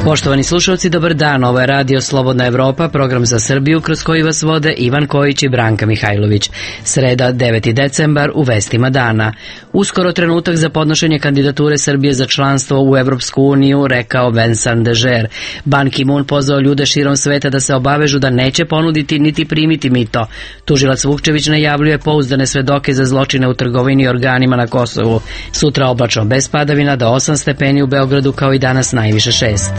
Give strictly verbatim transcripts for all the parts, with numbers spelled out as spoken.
Poštovani slušalci, dobar dan. Ovo je Radio Slobodna Evropa, program za Srbiju kroz koji vas vode Ivan Kojić i Branka Mihajlović. Sreda, deveti decembar, u vestima dana. Uskoro trenutak za podnošenje kandidature Srbije za članstvo u Evropsku uniju, rekao Vincent Dežer. Ban Ki-moon pozvao ljude širom sveta da se obavežu da neće ponuditi niti primiti mito. Tužilac Vukčević najavljuje pouzdane svedoke za zločine u trgovini i organima na Kosovu. Sutra oblačno bez padavina, do osam stepeni u Beogradu, kao i danas najviše šest.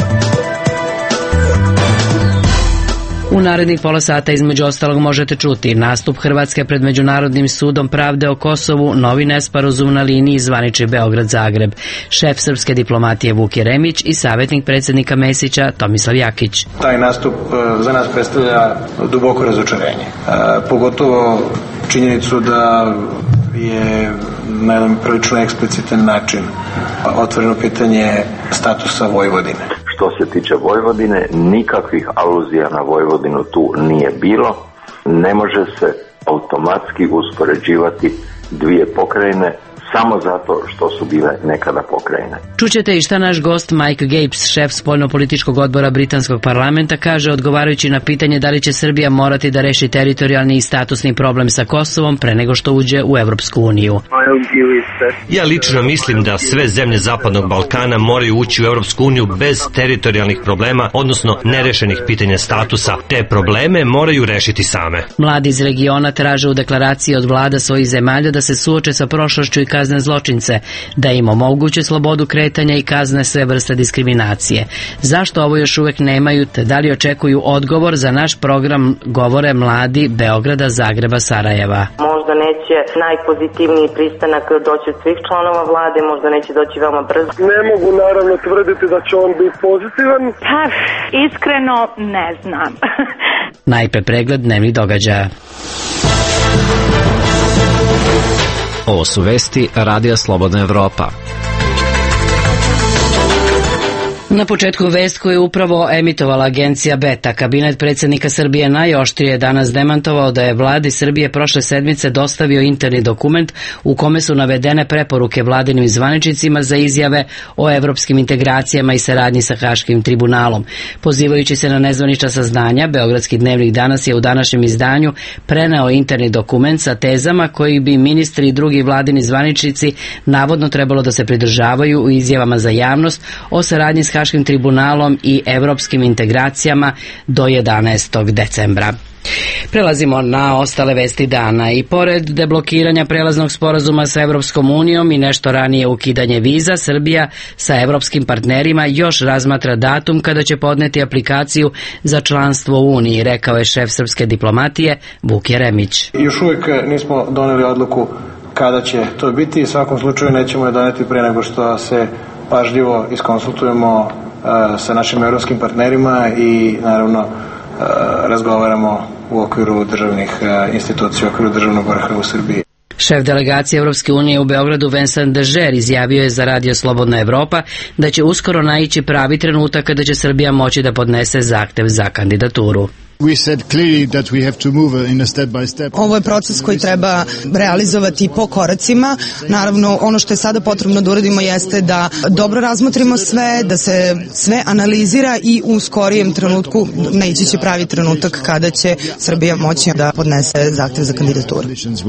U narednih pola sata između ostalog možete čuti nastup Hrvatske pred Međunarodnim sudom pravde o Kosovu, novi nesporazum na liniji zvanični Beograd-Zagreb, šef srpske diplomatije Vuk Jeremić i savjetnik predsjednika Mesića Tomislav Jakić. Taj nastup za nas predstavlja duboko razočarenje, pogotovo činjenicu da je na jedan prilično eksplicitan način otvoreno pitanje statusa Vojvodine. Što se tiče Vojvodine, nikakvih aluzija na Vojvodinu tu nije bilo. Ne može se automatski uspoređivati dvije pokrajine samo zato što su bile nekada pokrajine. Čućete i šta naš gost Mike Gapes, šef spoljnopolitičkog odbora Britanskog parlamenta, kaže odgovarajući na pitanje da li će Srbija morati da reši teritorijalni i statusni problem sa Kosovom pre nego što uđe u Evropsku uniju. Ja lično mislim da sve zemlje Zapadnog Balkana moraju ući u Evropsku uniju bez teritorijalnih problema, odnosno nerešenih pitanja statusa. Te probleme moraju rešiti same. Mladi iz regiona traže u deklaraciji od vlada svojih zemalja da se suoče sa prošlošću i kazne zločince, da im omoguće slobodu kretanja i kazne sve vrste diskriminacije. Zašto ovo još uvek nemaju, te da li očekuju odgovor, za naš program govore mladi Beograda, Zagreba, Sarajeva. Možda neće najpozitivniji pristanak doći od svih članova vlade, možda neće doći veoma brzo. Ne mogu naravno tvrditi da će on biti pozitivan. Pa, iskreno ne znam. Najpre pregled dnevnih događaja. Ovo su vesti Radija Slobodna Evropa. Na početku vest koju je upravo emitovala agencija Beta, kabinet predsjednika Srbije najoštrije je danas demantovao da je vladi Srbije prošle sedmice dostavio interni dokument u kome su navedene preporuke vladinim zvaničnicima za izjave o evropskim integracijama i saradnji sa Haškim tribunalom. Pozivajući se na nezvanična saznanja, Beogradski dnevnik danas je u današnjem izdanju preneo interni dokument sa tezama koji bi ministri i drugi vladini zvaničnici navodno trebalo da se pridržavaju u izjavama za javnost o saradnji s Haškim tribunalom i evropskim integracijama do jedanaestog decembra. Prelazimo na ostale vesti dana. I pored deblokiranja prelaznog sporazuma sa Evropskom unijom i nešto ranije ukidanje viza, Srbija sa evropskim partnerima još razmatra datum kada će podneti aplikaciju za članstvo u Uniji, rekao je šef srpske diplomatije Vuk Jeremić. Još uvijek nismo doneli odluku kada će to biti, u svakom slučaju nećemo je doneti pre nego što se pažljivo iskonsultujemo uh, sa našim evropskim partnerima i naravno uh, razgovaramo u okviru državnih uh, institucija, u okviru državnog vrha u Srbiji. Šef delegacije Evropske unije u Beogradu Vincent Dežer izjavio je za Radio Slobodna Evropa da će uskoro naići pravi trenutak kada će Srbija moći da podnese zahtev za kandidaturu. Ovo je proces koji treba realizovati po koracima. Naravno, ono što je sada potrebno da uradimo jeste da dobro razmotrimo sve, da se sve analizira i u skorijem trenutku naići će pravi trenutak kada će Srbija moći da podnese zahtev za kandidaturu.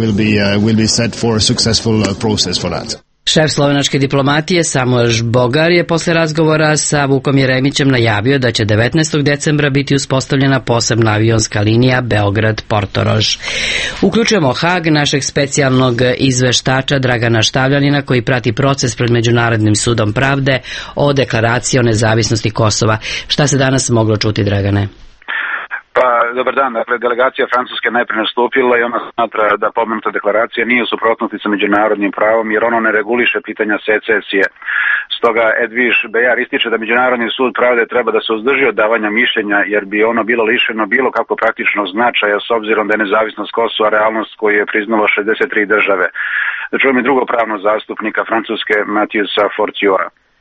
Šef slovenačke diplomatije Samuel Žbogar je posle razgovora sa Vukom Jeremićem najavio da će devetnaestog decembra biti uspostavljena posebna avionska linija Beograd-Portorož. Uključujemo Hag, našeg specijalnog izveštača Dragana Štavljanina, koji prati proces pred Međunarodnim sudom pravde o deklaraciji o nezavisnosti Kosova. Šta se danas moglo čuti, Dragane? Pa, dobar dan. Dakle, delegacija Francuske najprije nastupila i ona smatra da pomenuta deklaracija nije u suprotnosti sa međunarodnim pravom, jer ono ne reguliše pitanja secesije. Stoga Edviš Bejar ističe da Međunarodni sud pravde treba da se uzdrži od davanja mišljenja, jer bi ono bilo lišeno bilo kako praktično značaja, s obzirom da je nezavisnost Kosova realnost koju je priznalo šezdeset tri države. Da čujem i drugog pravnog zastupnika Francuske, Matijesa Fortiora.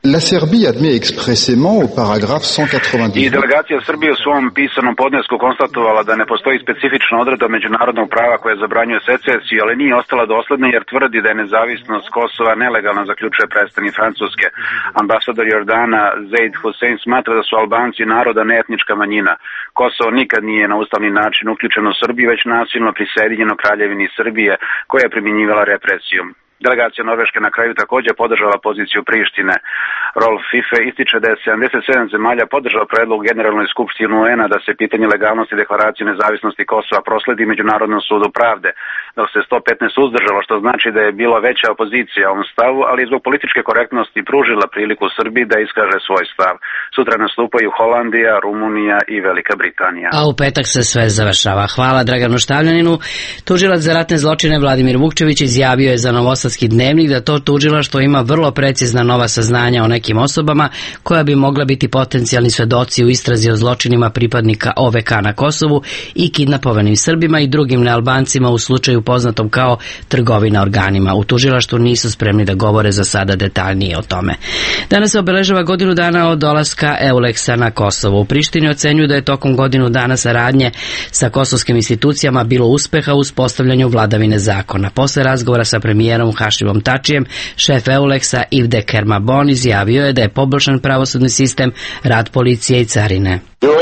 La Serbie admet expressément au paragraphe cent quatre-vingt-dix. I delegacija Srbije u svom pisanom podnesku konstatovala da ne postoji specifična odredba međunarodnog prava koja zabranjuje secesiju, ali nije ostala dosledna jer tvrdi da je nezavisnost Kosova nelegalna, zaključuje predstavnik Francuske. Ambasador Jordana Zeid Hussein smatra da su Albanci naroda neetnička manjina. Kosovo nikad nije na ustavni način uključeno u Srbiju, već nasilno prisjedinjeno Kraljevini Srbije koja je primjenjivala represiju. Delegacija Norveške na kraju također podržala poziciju Prištine. Rolf Fife ističe da je sedamdeset sedam zemalja podržao predlog Generalnoj skupštini U N-a da se pitanje legalnosti deklaracije nezavisnosti Kosova prosledi Međunarodnom sudu pravde, dok se sto petnaest uzdržalo, što znači da je bila veća opozicija ovom stavu, ali zbog političke korektnosti pružila priliku Srbiji da iskaže svoj stav. Sutra nastupaju Holandija, Rumunija i Velika Britanija. A u petak se sve završava. Hvala Draganu Štavljaninu. Tužilac za ratne zločine Vladimir Vukčević izjavio je za Novosadski dnevnik da to tužilaštvo ima vrlo precizna nova saznanja o nekim osobama koja bi mogla biti potencijalni svedoci u istrazi o zločinima pripadnika O V K na Kosovu i kidnapovanim Srbima i drugim nealbancima u slučaju poznatom kao trgovina organima. U tužilaštvu nisu spremni da govore za sada detaljnije o tome. Danas se obeležava godinu dana od dolaska Euleksa na Kosovo. U Prištini ocenjuju da je tokom godinu dana saradnje sa kosovskim institucijama bilo uspeha u uspostavljanju vladavine zakona. Posle razgovora sa premijerom Hašimom Tačijem, šef Euleksa Ivde Kermabon izjavio je da je poboljšan pravosudni sistem, rad policije i carine.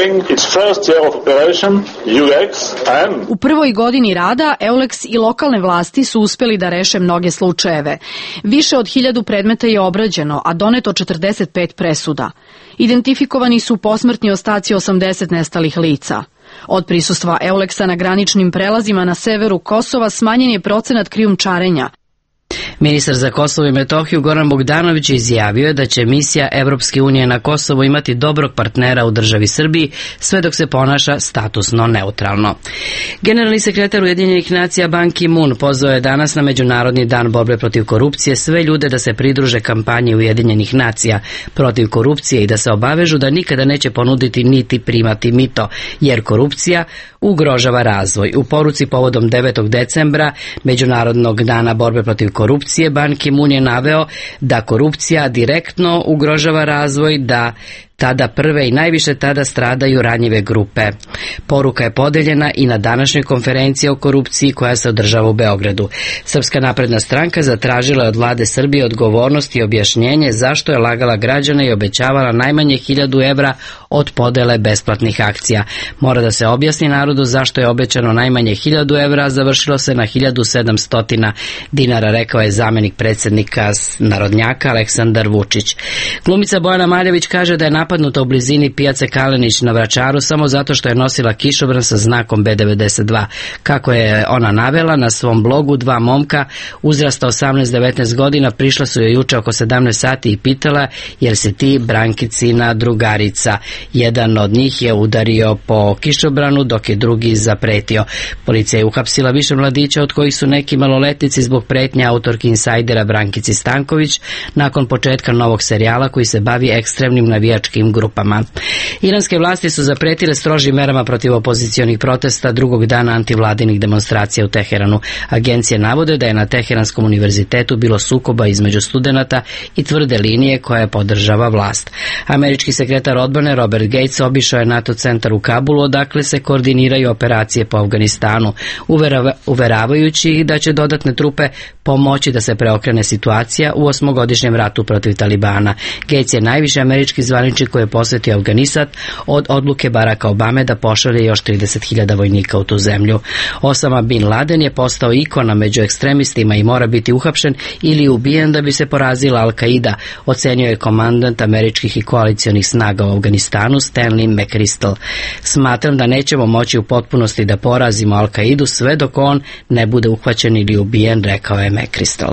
U prvoj godini rada Euleks i lokalne vlasti su uspjeli da reše mnoge slučajeve. Više od hiljadu predmeta je obrađeno, a doneto četrdeset pet presuda. Identifikovani su posmrtni ostaci osamdeset nestalih lica. Od prisustva Euleksa na graničnim prelazima na severu Kosova smanjen je procenat krijumčarenja. Ministar za Kosovo i Metohiju Goran Bogdanović izjavio je da će misija Evropske unije na Kosovo imati dobrog partnera u državi Srbiji sve dok se ponaša statusno neutralno. Generalni sekretar Ujedinjenih nacija Ban Ki-moon pozvao je danas na Međunarodni dan borbe protiv korupcije sve ljude da se pridruže kampanji Ujedinjenih nacija protiv korupcije i da se obavežu da nikada neće ponuditi niti primati mito, jer korupcija ugrožava razvoj. U poruci povodom devetog decembra Međunarodnog dana borbe protiv korupcije Ban Ki-moon je naveo da korupcija direktno ugrožava razvoj, da tada prve i najviše tada stradaju ranjive grupe. Poruka je podeljena i na današnjoj konferenciji o korupciji koja se održava u Beogradu. Srpska napredna stranka zatražila je od vlade Srbije odgovornost i objašnjenje zašto je lagala građane i obećavala najmanje hiljadu evra od podele besplatnih akcija. Mora da se objasni narodu zašto je obećano najmanje hiljadu evra, a završilo se na hiljadu sedamsto dinara, rekao je zamenik predsjednika narodnjaka Aleksandar Vučić. Glumica Bojana Maljević kaže da je napadnuta u blizini pijace Kalenić na Vračaru samo zato što je nosila kišobran sa znakom B devedeset dva. Kako je ona navela na svom blogu, dva momka uzrasta osamnaest devetnaest godina prišla su joj juče oko sedamnaest sati i pitala jer se ti Brankicina drugarica. Jedan od njih je udario po kišobranu dok je drugi zapretio. Policija je uhapsila više mladića od kojih su neki maloletnici zbog pretnje autorki Insajdera Brankici Stanković nakon početka novog serijala koji se bavi ekstremnim navijačkim grupama. Iranske vlasti su zapretile strožim merama protiv opozicionih protesta drugog dana antivladinih demonstracija u Teheranu. Agencije navode da je na Teheranskom univerzitetu bilo sukoba između studenata i tvrde linije koje podržava vlast. Američki sekretar odbrane Robert Gates obišao je NATO centar u Kabulu, odakle se koordiniraju operacije po Afganistanu, uverava, uveravajući ih da će dodatne trupe pomoći da se preokrene situacija u osmogodišnjem ratu protiv Talibana. Gates je najviše američki zvaničnik koji je posjetio Afganistan od odluke Baracka Obame da pošalje još trideset hiljada vojnika u tu zemlju. Osama Bin Laden je postao ikona među ekstremistima i mora biti uhapšen ili ubijen da bi se porazila Al-Qaida, ocenio je komandant američkih i koalicionih snaga u Afganistanu Stanley McChrystal. Smatram da nećemo moći u potpunosti da porazimo Al-Qaidu sve dok on ne bude uhvaćen ili ubijen, rekao je McChrystal.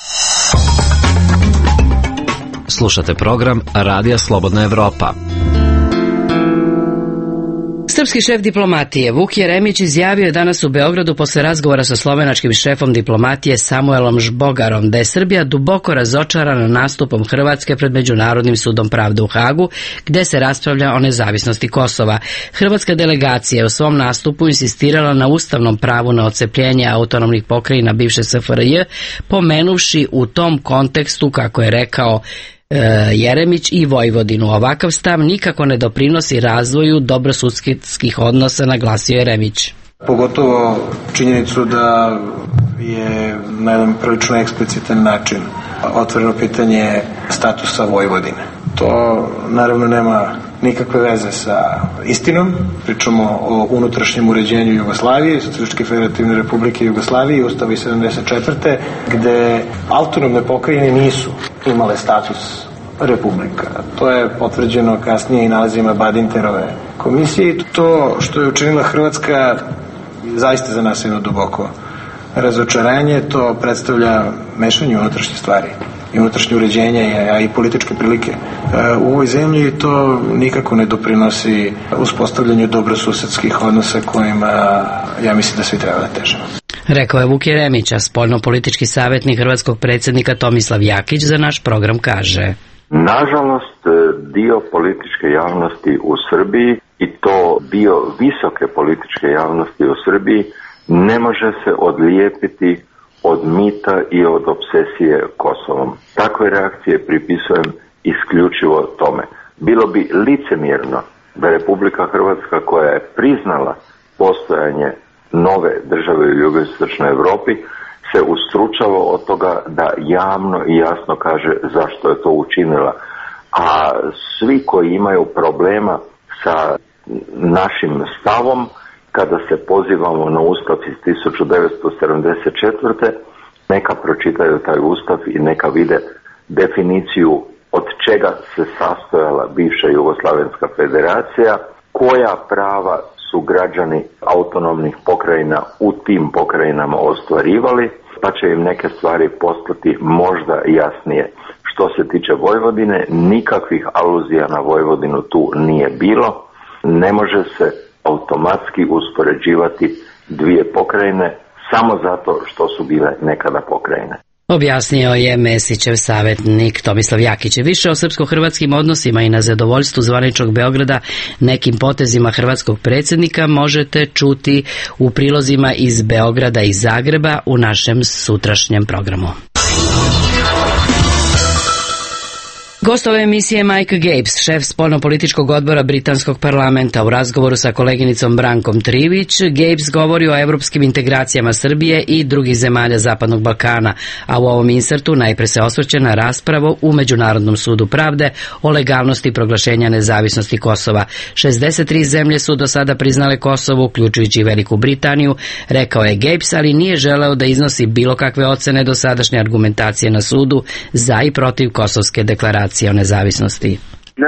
Slušate program Radija Slobodna Evropa. Srpski šef diplomatije Vuk Jeremić izjavio je danas u Beogradu posle razgovora sa slovenačkim šefom diplomatije Samuelom Žbogarom da je Srbija duboko razočarana nastupom Hrvatske pred Međunarodnim sudom pravde u Hagu, gde se raspravlja o nezavisnosti Kosova. Hrvatska delegacija je u svom nastupu insistirala na ustavnom pravu na odcepljenje autonomnih pokrajina bivše S F R J, pomenuvši u tom kontekstu, kako je rekao, Jeremić i Vojvodinu. Ovakav stav nikako ne doprinosi razvoju dobrosudskih odnosa, naglasio Jeremić. Pogotovo činjenicu da je na jedan prilično eksplicitan način otvoreno pitanje statusa Vojvodine. To naravno nema nikakve veze sa istinom. Pričamo o unutrašnjem uređenju Jugoslavije, Socijalističke federativne republike Jugoslavije, Ustava iz sedamdeset četvrte gde autonomne pokrajine nisu imale status republika. To je potvrđeno kasnije i nalazima Badinterove komisije. To što je učinila Hrvatska zaista za nas jedno duboko razočaranje. To predstavlja mešanje unutrašnje stvari i unutrašnje uređenje, a i političke prilike u ovoj zemlji, i to nikako ne doprinosi uspostavljanju dobrosusedskih odnosa kojima ja mislim da svi treba da težimo. Rekao je Vuk Jeremić, a spoljno-politički savjetnik hrvatskog predsjednika Tomislav Jakić za naš program kaže: Nažalost, dio političke javnosti u Srbiji, i to dio visoke političke javnosti u Srbiji, ne može se odlijepiti od mita i od obsesije Kosovom. Takve reakcije pripisujem isključivo tome. Bilo bi licemjerno da Republika Hrvatska, koja je priznala postojanje nove države u jugoistočnoj Evropi, se ustručava od toga da javno i jasno kaže zašto je to učinila. A svi koji imaju problema sa našim stavom, kada se pozivamo na Ustav iz tisuću devetsto sedamdeset četvrte. neka pročitaju taj Ustav i neka vide definiciju od čega se sastojala bivša Jugoslavenska federacija, koja prava su građani autonomnih pokrajina u tim pokrajinama ostvarivali, pa će im neke stvari postati možda jasnije. Što se tiče Vojvodine, nikakvih aluzija na Vojvodinu tu nije bilo. Ne može se automatski uspoređivati dvije pokrajine samo zato što su bile nekada pokrajine. Objasnio je Mesićev savjetnik Tomislav Jakić. Više o srpsko-hrvatskim odnosima i na zadovoljstvu zvaničnog Beograda nekim potezima hrvatskog predsjednika možete čuti u prilozima iz Beograda i Zagreba u našem sutrašnjem programu. Gost ove emisije Mike Gapes, šef spoljno-političkog odbora Britanskog parlamenta. U razgovoru sa koleginicom Brankom Trivić, Gapes govori o evropskim integracijama Srbije i drugih zemalja Zapadnog Balkana, a u ovom insertu najpre se osvrće na raspravu u Međunarodnom sudu pravde o legalnosti proglašenja nezavisnosti Kosova. šezdeset tri zemlje su do sada priznale Kosovo, uključujući Veliku Britaniju, rekao je Gapes, ali nije želeo da iznosi bilo kakve ocene dosadašnje argumentacije na sudu za i protiv kosovske deklaracije o nezavisnosti.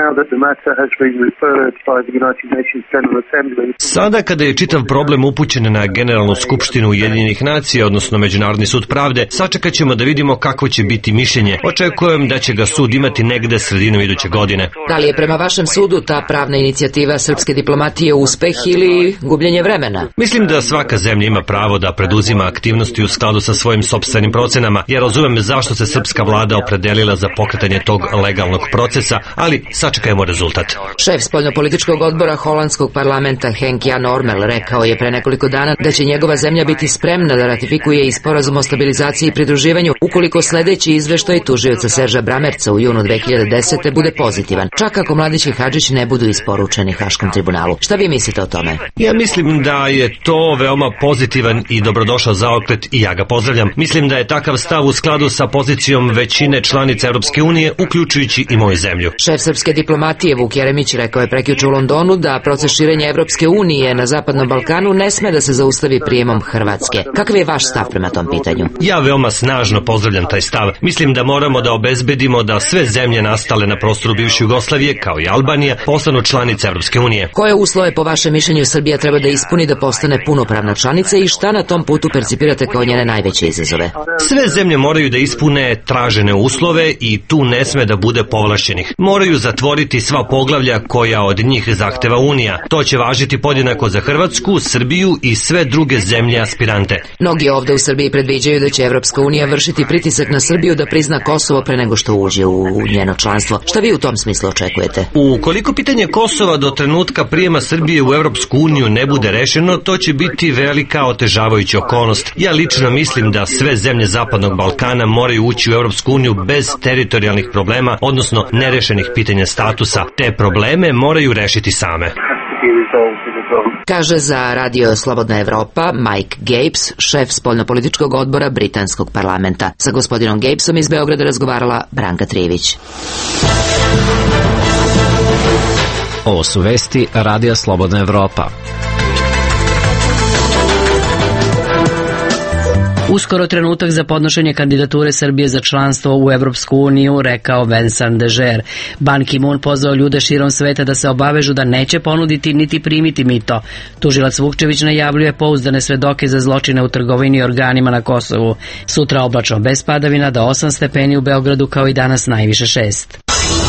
Sada kada je čitav problem upućen na Generalnu skupštinu Ujedinjenih nacija, odnosno Međunarodni sud pravde, sačekat ćemo da vidimo kako će biti mišljenje. Očekujem da će ga sud imati negde sredinom iduće godine. Da li je prema vašem sudu ta pravna inicijativa srpske diplomatije uspeh ili gubljenje vremena? Mislim da svaka zemlja ima pravo da preduzima aktivnosti u skladu sa svojim sopstvenim procenama. Ja razumem zašto se srpska vlada opredelila za pokretanje tog legalnog procesa, ali sačekajmo rezultat. Šef spoljnopolitičkog odbora holandskog parlamenta Henk Jan Ormel rekao je pre nekoliko dana da će njegova zemlja biti spremna da ratifikuje i sporazum o stabilizaciji i pridruživanju ukoliko sledeći izveštaj tužioca Serža Bramerca u junu dve hiljade desete. bude pozitivan, čak ako Mladić i Hadžić ne budu isporučeni Haškom tribunalu. Šta vi mislite o tome? Ja mislim da je to veoma pozitivan i dobrodošao zaokret i ja ga pozdravljam. Mislim da je takav stav u skladu sa pozicijom većine članica Europske unije, uključujući i moju zemlju. Šef srpske diplomatije Vuk Jeremić rekao je prekjuče u Londonu da proces širenja Evropske unije na Zapadnom Balkanu ne sme da se zaustavi prijemom Hrvatske. Kakav je vaš stav prema tom pitanju? Ja veoma snažno pozdravljam taj stav. Mislim da moramo da obezbedimo da sve zemlje nastale na prostoru bivše Jugoslavije, kao i Albanija, postanu članice Evropske unije. Koje uslove po vašem mišljenju Srbija treba da ispuni da postane punopravna članica i šta na tom putu percipirate kao njene najveće izazove? Sve zemlje moraju da ispune tražene uslove i tu ne sme da bude povlašćenih. Moraju za zatvoriti sva poglavlja koja od njih zahteva Unija. To će važiti podjednako za Hrvatsku, Srbiju i sve druge zemlje aspirante. Mnogi ovde u Srbiji predviđaju da će Evropska unija vršiti pritisak na Srbiju da prizna Kosovo pre nego što uđe u njeno članstvo. Šta vi u tom smislu očekujete? Ukoliko pitanje Kosova do trenutka prijema Srbije u Evropsku uniju ne bude rešeno, to će biti velika otežavajuća okolnost. Ja lično mislim da sve zemlje Zapadnog Balkana moraju ući u Evropsku uniju bez teritorijalnih problema, odnosno nerešenih pitanja statusa. Te probleme moraju rešiti same. Kaže za Radio Slobodna Evropa Mike Gapes, šef spoljnopolitičkog odbora britanskog parlamenta. Sa gospodinom Gapesom iz Beograda razgovarala Branka Trivić. Ovo su vesti Radija Slobodna Evropa. Uskoro trenutak za podnošenje kandidature Srbije za članstvo u Evropsku uniju, rekao Vincent Dežer. Ban Ki-moon pozvao ljude širom sveta da se obavežu da neće ponuditi niti primiti mito. Tužilac Vukčević najavljuje pouzdane svedoke za zločine u trgovini organima na Kosovu. Sutra oblačno bez padavina do osam stepeni u Beogradu, kao i danas najviše šest.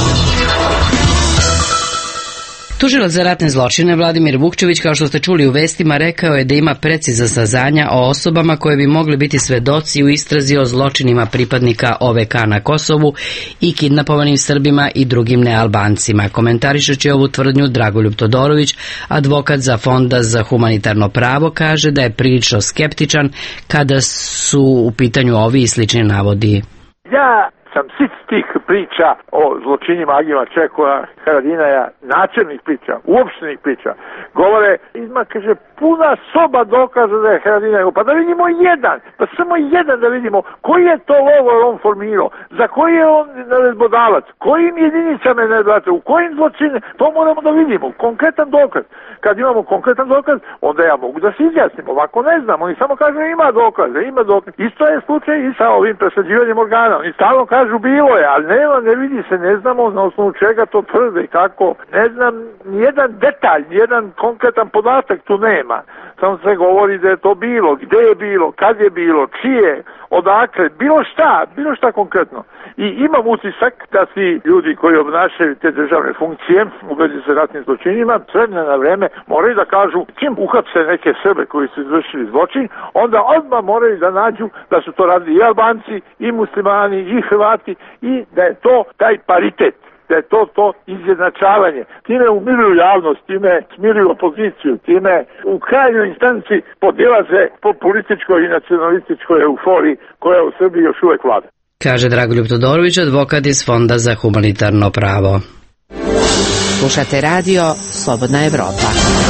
Tužilac za ratne zločine Vladimir Vukčević, kao što ste čuli u vestima, rekao je da ima precizna saznanja o osobama koje bi mogli biti svedoci u istrazi o zločinima pripadnika O V K na Kosovu i kidnapovanim Srbima i drugim nealbancima. Komentarišući ovu tvrdnju, Dragoljub Todorović, advokat za Fonda za humanitarno pravo, kaže da je prilično skeptičan kada su u pitanju ovi i slični navodi. Ja sam sit tih priča o zločinima Agima Čekova, Haradinaja, načelnih priča, uopštenih priča. Govore, izma kaže, puna soba dokaza da je Haradinaj, pa da vidimo jedan, pa samo jedan da vidimo koji je to lovor on formirao, za koji je on naredbodavac, kojim jedinicama je naredbodavac, u kojim zločine, to moramo da vidimo, konkretan dokaz. Kad imamo konkretan dokaz, onda ja mogu da se izjasnim, ovako ne znam, oni samo kažu ima dokaze, ima dokaze. Isto je slučaj i sa ovim presađivanjem organa, oni stalno kažu bilo je, ali nema, ne vidi se, ne znamo na osnovu čega to tvrde i kako, ne znam, nijedan detalj, nijedan konkretan podatak tu nema. Samo se govori da je to bilo, gde je bilo, kad je bilo, čije, odakle, bilo šta, bilo šta konkretno. I imam utisak da svi ljudi koji obnašaju te državne funkcije u vezi sa ratnim zločinima, s vremena na vreme moraju da kažu čim uhapse neke Srbe koji su izvršili zločin, onda odmah moraju da nađu da su to radili i Albanci, i muslimani, i Hrvati, i da je to taj paritet, da je to to izjednačavanje. Time umiruju javnost, time smiruju opoziciju, time u krajnjoj instanci podilaze po političkoj i nacionalističkoj euforiji koja u Srbiji još uvek vlada. Kaže Dragoljub Todorović, advokat iz Fonda za humanitarno pravo. Slušate radio Slobodna Evropa.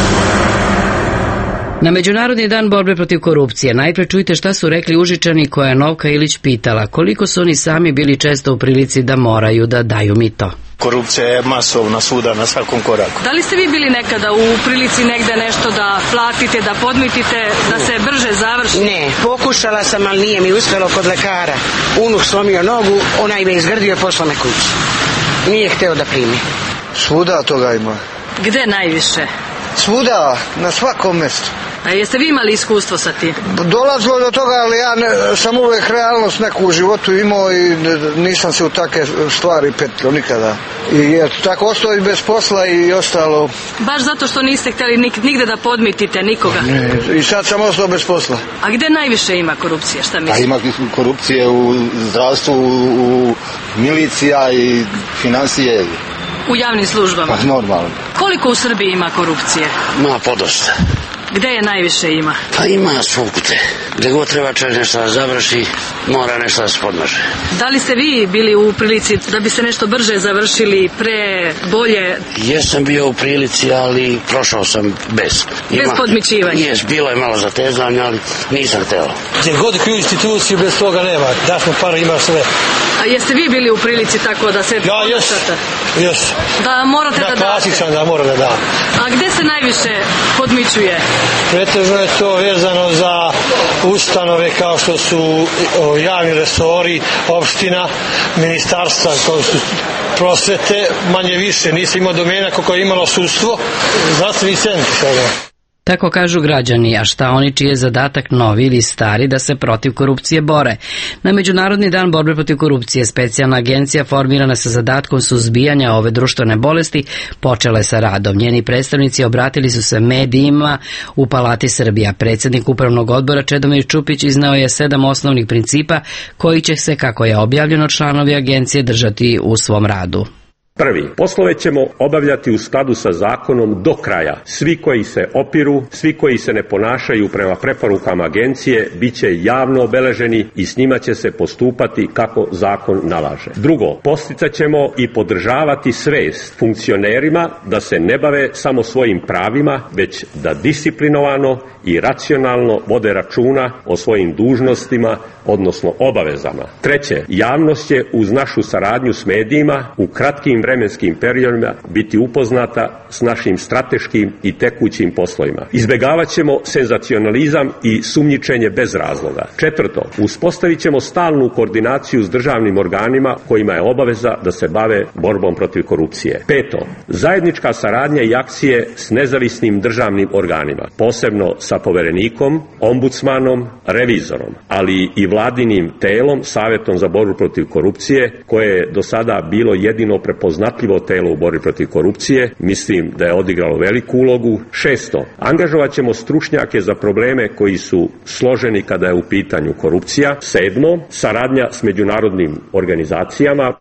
Na Međunarodni dan borbe protiv korupcije najpre čujte šta su rekli Užičani koja je Novka Ilić pitala koliko su oni sami bili često u prilici da moraju da daju mito. Korupcija je masovna svuda na svakom koraku. Da li ste vi bili nekada u prilici negde nešto da platite, da podmitite, da se brže završi? Ne, pokušala sam, ali nije mi uspelo kod lekara. Unuk slomio nogu, onaj me izgrdio i poslao me kući. Nije hteo da primi. Svuda toga ima. Gde najviše? Svuda, na svakom mjestu. A jeste vi imali iskustvo sa tim? Dolazilo do toga, ali ja ne, sam uvek realnost neku u životu imao i nisam se u takve stvari petljao nikada. I eto, tako ostao i bez posla i ostalo. Baš zato što niste htjeli nik, nigde da podmitite nikoga? Ne, i sad sam ostao bez posla. A gde najviše ima korupcije, šta mislite? A ima korupcije u zdravstvu, u milicija i financije. U javnim službama? Pa normalno. Koliko u Srbiji ima korupcije? Ma, podosta. Gde je najviše ima? Pa ima svugde. Gde god treba čovjek nešto da završi, mora nešto da se podmaže. Da li ste vi bili u prilici da bi se nešto brže završili, pre, bolje? Jesam bio u prilici, ali prošao sam bez. Ima, bez podmićivanja? Jes, bilo je malo zatezanja, ali nisam hteo. Gdje god u instituciju bez toga nema. Da smo para, ima sve. A jeste vi bili u prilici tako da se ja, podmašate? Ja, jes. Da morate da, da date? Klasičan da mora da da. A gde se najviše podmićuje? Pretežno je to vezano za ustanove kao što su javni resori, opština, ministarstva, kao su prosvete, manje više. Nisam imao domena kako je imalo sudstvo, zdravstveni centri. Tako kažu građani, a šta oni čiji je zadatak novi ili stari da se protiv korupcije bore. Na Međunarodni dan borbe protiv korupcije specijalna agencija formirana sa zadatkom suzbijanja ove društvene bolesti počela je sa radom. Njeni predstavnici obratili su se medijima u Palati Srbija. Predsjednik upravnog odbora Čedomir Čupić izneo je sedam osnovnih principa koji će se, kako je objavljeno, članovi agencije držati u svom radu. Prvi, poslove ćemo obavljati u skladu sa zakonom do kraja. Svi koji se opiru, svi koji se ne ponašaju prema preporukama agencije, bit će javno obeleženi i s njima će se postupati kako zakon nalaže. Drugo, posticat ćemo i podržavati svest funkcionerima da se ne bave samo svojim pravima, već da disciplinovano i racionalno vode računa o svojim dužnostima, odnosno obavezama. Treće, javnost će uz našu saradnju s medijima u kratkim vremenskim periodima biti upoznata s našim strateškim i tekućim poslovima. Izbjegavat ćemo senzacionalizam i sumnjičenje bez razloga. Četvrto, uspostavit ćemo stalnu koordinaciju s državnim organima kojima je obaveza da se bave borbom protiv korupcije. Peto, zajednička saradnja i akcije s nezavisnim državnim organima, posebno sa poverenikom, ombudsmanom, revizorom, ali i vladinim telom, Savjetom za borbu protiv korupcije, koje je do sada bilo jedino prepoznatljivo telo u borbi protiv korupcije. Mislim da je odigralo veliku ulogu. Šesto, angažovat ćemo stručnjake za probleme koji su složeni kada je u pitanju korupcija. Sedmo, saradnja s međunarodnim organizacijama.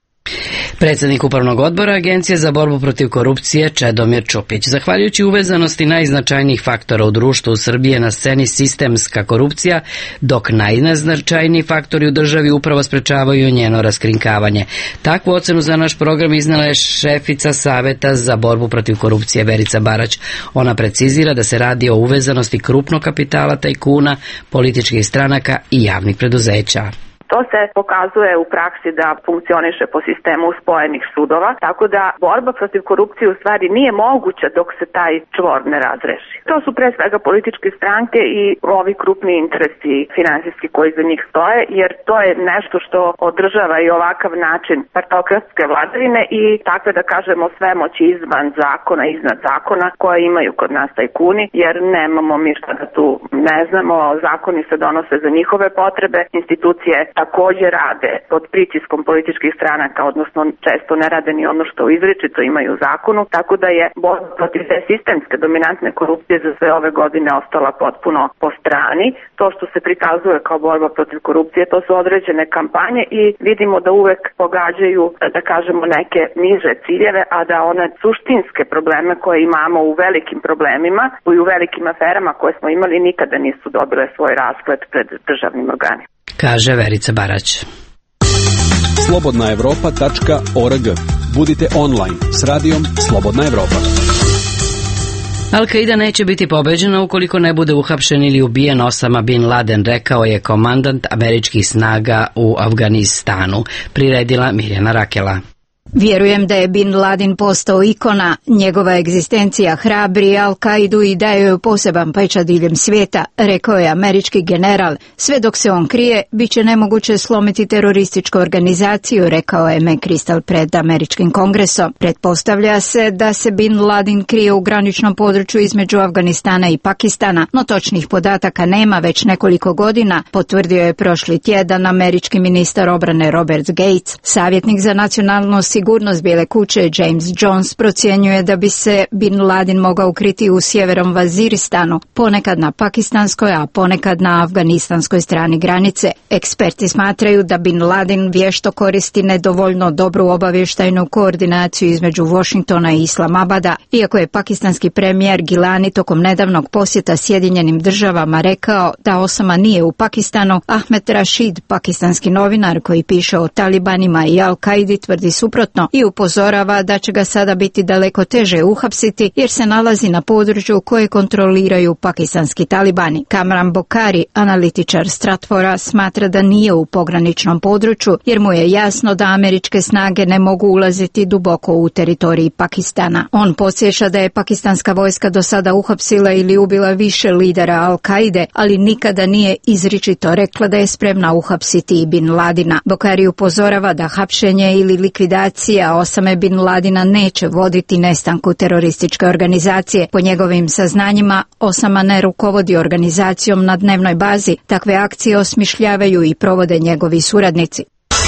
Predsjednik upravnog odbora Agencije za borbu protiv korupcije Čedomir Čupić. Zahvaljujući uvezanosti najznačajnijih faktora u društvu u Srbiji je na sceni sistemska korupcija, dok najznačajniji faktori u državi upravo sprečavaju njeno raskrinkavanje. Takvu ocenu za naš program iznala je šefica Saveta za borbu protiv korupcije Verica Barać. Ona precizira da se radi o uvezanosti krupnog kapitala, tajkuna, političkih stranaka i javnih preduzeća. To se pokazuje u praksi da funkcioniše po sistemu spojenih sudova, tako da borba protiv korupcije u stvari nije moguća dok se taj čvor ne razreši. To su pre svega političke stranke i ovi krupni interesi finansijski koji za njih stoje, jer to je nešto što održava i ovakav način partokratske vladavine i takve, da kažemo, svemoći izvan zakona, iznad zakona koje imaju kod nas tajkuni, jer nemamo mi šta da tu ne znamo, zakoni se donose za njihove potrebe, institucije također rade pod pritiskom političkih stranaka, odnosno često ne rade ni ono što izričito imaju u zakonu, tako da je borba protiv te sistemske dominantne korupcije za sve ove godine ostala potpuno po strani. To što se prikazuje kao borba protiv korupcije, to su određene kampanje i vidimo da uvek pogađaju, da kažemo, neke niže ciljeve, a da one suštinske probleme koje imamo u velikim problemima i u velikim aferama koje smo imali nikada nisu dobile svoj rasplet pred državnim organima. Kaže Verica Barać. slobodna evropa tačka org. Budite online s radijom Slobodna Evropa. Al-Qaida neće biti pobeđena ukoliko ne bude uhapšen ili ubijen Osama bin Laden, rekao je komandant američkih snaga u Afganistanu. Priredila Mirjana Rakela. Vjerujem da je Bin Laden postao ikona, njegova egzistencija hrabri Al-Kaidu i daje joj poseban pečat diljem svijeta, rekao je američki general. Sve dok se on krije, bit će nemoguće slomiti terorističku organizaciju, rekao je McChrystal pred američkim kongresom. Pretpostavlja se da se Bin Laden krije u graničnom području između Afganistana i Pakistana, no točnih podataka nema već nekoliko godina, potvrdio je prošli tjedan američki ministar obrane Robert Gates. Savjetnik za nacionalnu sigurnost Bijele kuće James Jones procjenjuje da bi se Bin Laden mogao ukriti u sjeverom Vaziristanu, ponekad na pakistanskoj, a ponekad na afganistanskoj strani granice. Eksperti smatraju da Bin Laden vješto koristi nedovoljno dobru obavještajnu koordinaciju između Washingtona i Islamabada, iako je pakistanski premijer Gilani tokom nedavnog posjeta Sjedinjenim državama rekao da Osama nije u Pakistanu. Ahmed Rashid, pakistanski novinar koji piše o talibanima i Al-Kaidi, tvrdi suprotno i upozorava da će ga sada biti daleko teže uhapsiti jer se nalazi na području koje kontroliraju pakistanski talibani. Kamran Bokhari, analitičar Stratfora, smatra da nije u pograničnom području jer mu je jasno da američke snage ne mogu ulaziti duboko u teritoriji Pakistana. On podsjeća da je pakistanska vojska do sada uhapsila ili ubila više lidera Al-Kaide, ali nikada nije izričito rekla da je spremna uhapsiti i Bin Ladena. Bokhari upozorava da hapšenje ili likvidacija operacija Osame bin Ladina neće voditi nestanku terorističke organizacije. Po njegovim saznanjima, Osama ne rukovodi organizacijom na dnevnoj bazi. Takve akcije osmišljavaju i provode njegovi suradnici.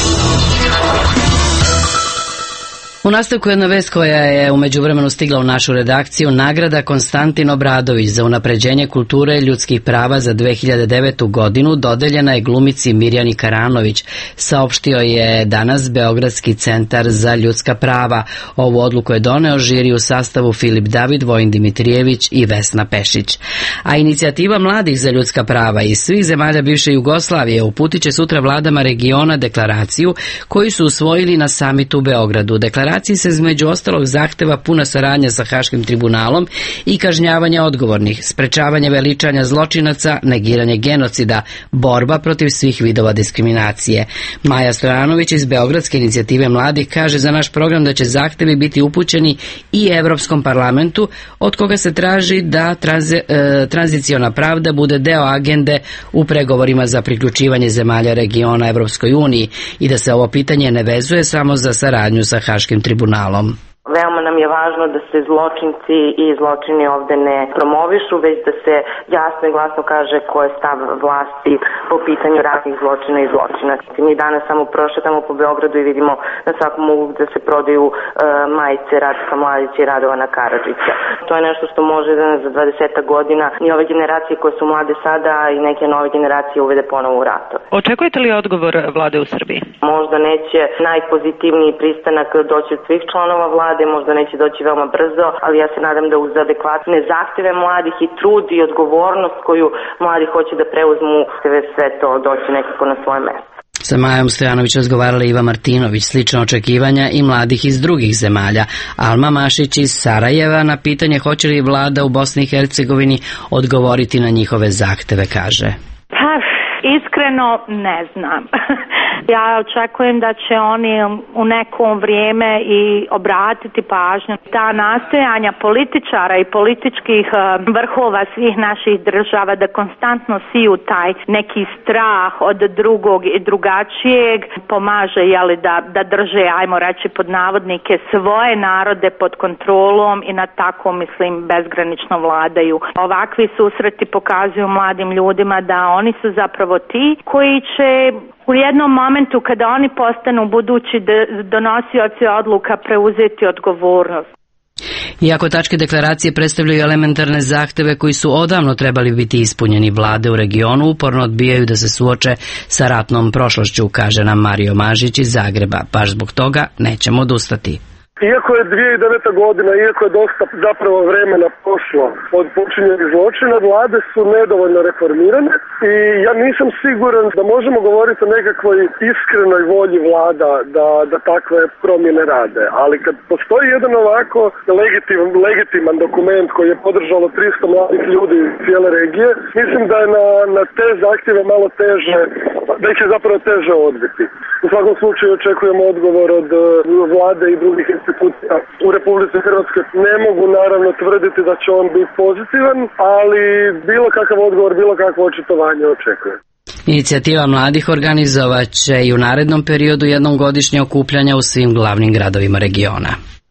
U nastavku jedna vest koja je u međuvremenu stigla u našu redakciju, nagrada Konstantin Obradović za unapređenje kulture i ljudskih prava za dve hiljade devetu godinu dodeljena je glumici Mirjani Karanović, saopštio je danas Beogradski centar za ljudska prava. Ovu odluku je doneo žiri u sastavu Filip David, Vojin Dimitrijević i Vesna Pešić. A inicijativa mladih za ljudska prava iz svih zemalja bivše Jugoslavije uputit će sutra vladama regiona deklaraciju koju su usvojili na samitu u Beogradu. Deklaraciju se između ostalog zahteva puna saradnja sa Haškim tribunalom i kažnjavanje odgovornih, sprečavanje veličanja zločinaca, negiranje genocida, borba protiv svih vidova diskriminacije. Maja Stojanović iz Beogradske inicijative mladih kaže za naš program da će zahtevi biti upućeni i Evropskom parlamentu, od koga se traži da tranzi, e, tranziciona pravda bude deo agende u pregovorima za priključivanje zemalja regiona Evropskoj uniji i da se ovo pitanje ne vezuje samo za saradnju sa Haškim tribunalom. Veoma nam je važno da se zločinci i zločini ovde ne promovišu, već da se jasno i glasno kaže ko je stav vlasti po pitanju ratnih zločina i zločina. Mi danas samo prošetamo po Beogradu i vidimo na svakom uglu da se prodaju e, majice Ratka Mladića i Radovana Karadžića. To je nešto što može da za dvadesetak godina i ove generacije koje su mlade sada i neke nove generacije uvede ponovo u rato. Očekujete li odgovor vlade u Srbiji? Možda neće najpozitivniji pristanak doći od svih članova vlade, možda neće doći veoma brzo, ali ja se nadam da uz adekvatne zahteve mladih i trud i odgovornost koju mladi hoće da preuzmu, sve to doći nekako na svoje mesto. Sa Majom Stojanović razgovarala Iva Martinović, slična očekivanja i mladih iz drugih zemalja. Alma Mašić iz Sarajeva na pitanje hoće li vlada u Bosni i Hercegovini odgovoriti na njihove zahteve, kaže. Pa, iskreno ne znam. Ja očekujem da će oni u nekom vrijeme i obratiti pažnju. Ta nastojanja političara i političkih vrhova svih naših država da konstantno siju taj neki strah od drugog i drugačijeg pomaže jeli, da, da drže, ajmo reći pod navodnike, svoje narode pod kontrolom i na tako, mislim, bezgranično vladaju. Ovakvi susreti pokazuju mladim ljudima da oni su zapravo ti koji će u jednom momentu kada oni postanu budući donosioci odluka preuzeti odgovornost. Iako tačke deklaracije predstavljaju elementarne zahteve koji su odavno trebali biti ispunjeni, vlade u regionu uporno odbijaju da se suoče sa ratnom prošlošću, kaže nam Mario Mažić iz Zagreba. Baš zbog toga nećemo odustati. Iako je dvije hiljade deveta godina, iako je dosta zapravo vremena prošlo od počinjenih zločina, vlade su nedovoljno reformirane i ja nisam siguran da možemo govoriti o nekakvoj iskrenoj volji vlada da, da takve promjene rade. Ali kad postoji jedan ovako legitim, legitiman dokument koji je podržalo tristo mladih ljudi iz cijele regije, mislim da je na, na te zahtjeve malo teže, da ih je zapravo teže odbiti. U svakom slučaju očekujemo odgovor od vlade i drugih institucija u Republici Hrvatskoj. Ne mogu naravno tvrditi da će on biti pozitivan, ali bilo kakav odgovor, bilo kakvo očitovanje očekujem. Inicijativa mladih organizovat će i u narednom periodu jednom godišnje okupljanja u svim glavnim gradovima regiona.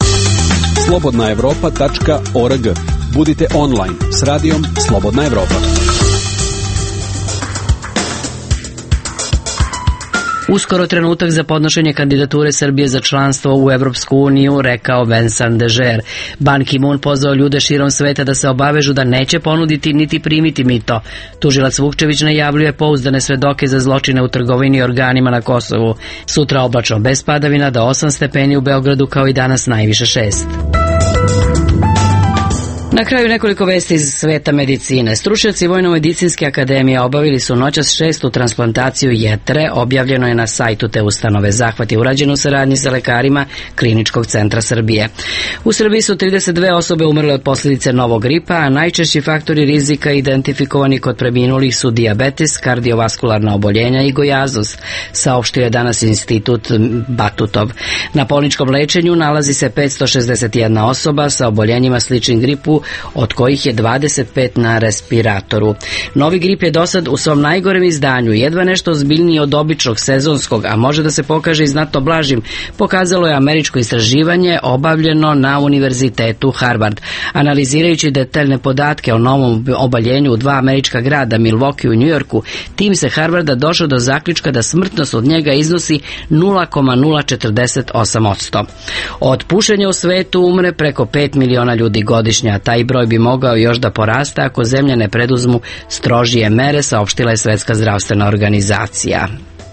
slobodna evropa tačka org. Budite online s radijom Slobodna Evropa. Uskoro trenutak za podnošenje kandidature Srbije za članstvo u Evropsku uniju, rekao Vincent Dežer. Ban Ki-moon pozvao ljude širom sveta da se obavežu da neće ponuditi niti primiti mito. Tužilac Vukčević najavljuje pouzdane svedoke za zločine u trgovini organima na Kosovu. Sutra oblačno bez padavina do osam stepeni u Beogradu, kao i danas najviše šest. Na kraju nekoliko vesti iz sveta medicine. Stručnjaci Vojno-medicinske akademije obavili su noćas šestu transplantaciju jetre, objavljeno je na sajtu te ustanove. Zahvat je urađen u saradnji sa lekarima Kliničkog centra Srbije. U Srbiji su trideset dve osobe umrle od posljedice novog gripa, a najčešći faktori rizika identifikovani kod preminulih su dijabetes, kardiovaskularna oboljenja i gojaznost, saopštio je danas institut Batutov. Na bolničkom lečenju nalazi se petsto šezdeset jedna osoba sa oboljenjima sličnim gripu, od kojih je dvadeset pet na respiratoru. Novi grip je dosad u svom najgorem izdanju jedva nešto ozbiljniji od običnog sezonskog, a može da se pokaže i znatno blažim, pokazalo je američko istraživanje obavljeno na Univerzitetu Harvard. Analizirajući detaljne podatke o novom obaljenju u dva američka grada, Milwaukee i Njujorku, tim se Harvarda došao do zaključka da smrtnost od njega iznosi nula zarez nula četrdeset osam posto. Od pušenja u svetu umre preko pet miliona ljudi godišnje, a taj broj bi mogao još da poraste ako zemlje ne preduzmu strožije mere, saopštila je Svetska zdravstvena organizacija.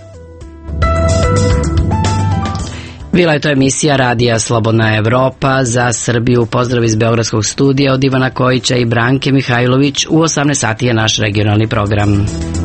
Bila je to emisija Radija Slobodna Evropa za Srbiju. Pozdrav iz Beogradskog studija od Ivana Kojića i Branke Mihajlović. U osamnaest sati je naš regionalni program.